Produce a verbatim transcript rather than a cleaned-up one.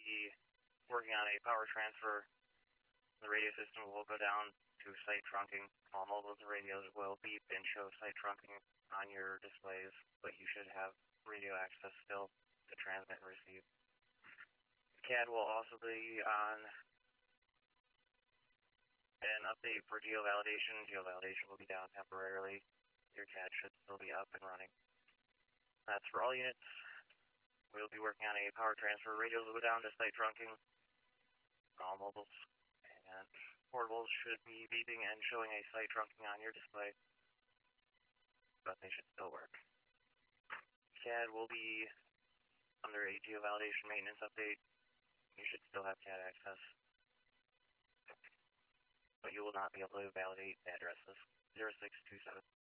be working on a power transfer. The radio system will go down to site trunking. All mobiles and radios will beep and show site trunking on your displays, but you should have radio access still to transmit and receive. C A D will also be on an update for geo-validation. Geo-validation will be down temporarily. Your C A D should still be up and running. That's for all units. We'll be working on a power transfer. Radios will go down to site trunking. All mobiles and portables should be beeping and showing a site trunking on your display, but they should still work. C A D will be under a geo-validation maintenance update. You should still have C A D access, but you will not be able to validate addresses. zero six two seven